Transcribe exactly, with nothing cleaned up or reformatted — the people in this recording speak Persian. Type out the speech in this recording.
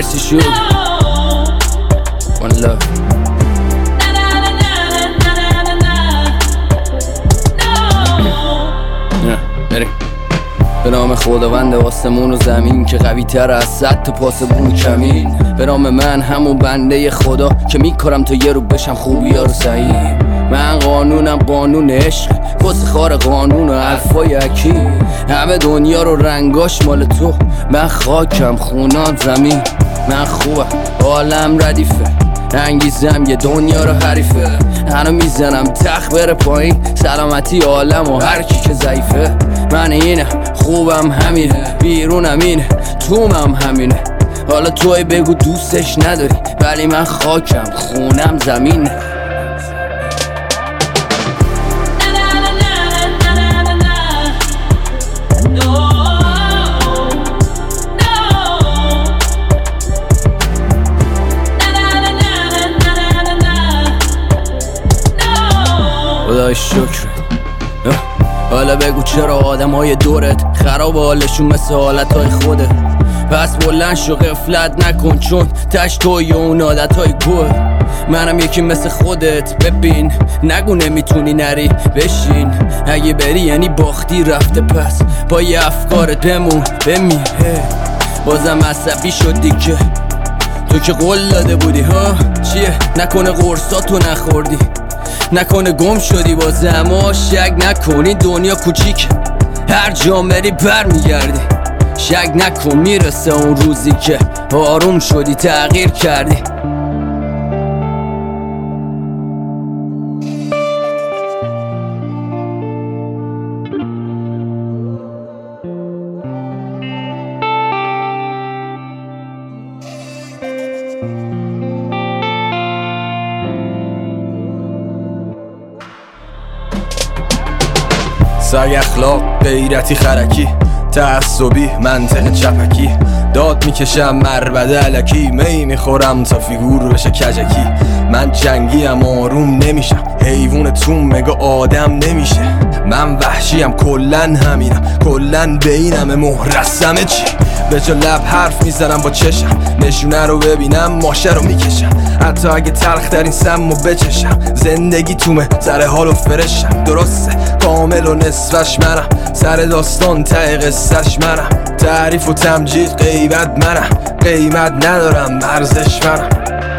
Icy shoe One love بریم به نام خداوند آسمون و زمین که قوی تر از صد تا پاسبون کمین. به نام من همون بنده خدا که میکارم تا یه رو بشم خوبی ها رو سعیم. من قانونم قانون عشق کس خار قانون و حرفای اکی. همه دنیا رو رنگاش مال تو، من خاکم خونان زمین. من خوبم عالم ردیفه، انگیزم یه دنیا رو حریفه. هنو میزنم تخت بره پایین، سلامتی عالم و هر کی که ضعیفه. من اینه خوبم همینه، بیرونم اینه تومم همینه. حالا توی بگو دوستش نداری، ولی من خاکم خونم زمینه. خدای شکر. حالا بگو چرا آدم های دورت خراب حالشون مثل حالت های خودت. پس بلند شو غفلت نکن، چون تش توی اون عادت های گوه. منم یکی مثل خودت، ببین نگو نمیتونی نری بشین. اگه بری یعنی باختی رفته، پس با یه افکارت بمون بمیر. بازم عصبی شدی که تو که قول داده بودی ها. چیه نکنه قرصاتو نخوردی، نکنه گم شدی بازه. اما شک نکنی دنیا کوچیک، هر جا بری بر میگردی. شک نکن میرسه اون روزی که آروم شدی تغییر کردی. سگ اخلاق غیرتی خرکی، تعصبی منطق چپکی. داد میکشم مربده علکی، می میخورم تا فیگور بشه کجکی. من جنگیم آروم نمیشم، حیوان تو مگه آدم نمیشه. من وحشیم کلن همینم، کلن بینم مهرسمه چی. به جا لب حرف میزنم با چشم، نشونه رو ببینم ماشه رو میکشم. حتی اگه تلخ در این سمو بچشم، زندگی تومه سر حال و فرشم. درسته کامل و نصفش منم، سر داستان ته قصهش منم. تعریف و تمجید غیبت منم، قیمت ندارم ارزش منم.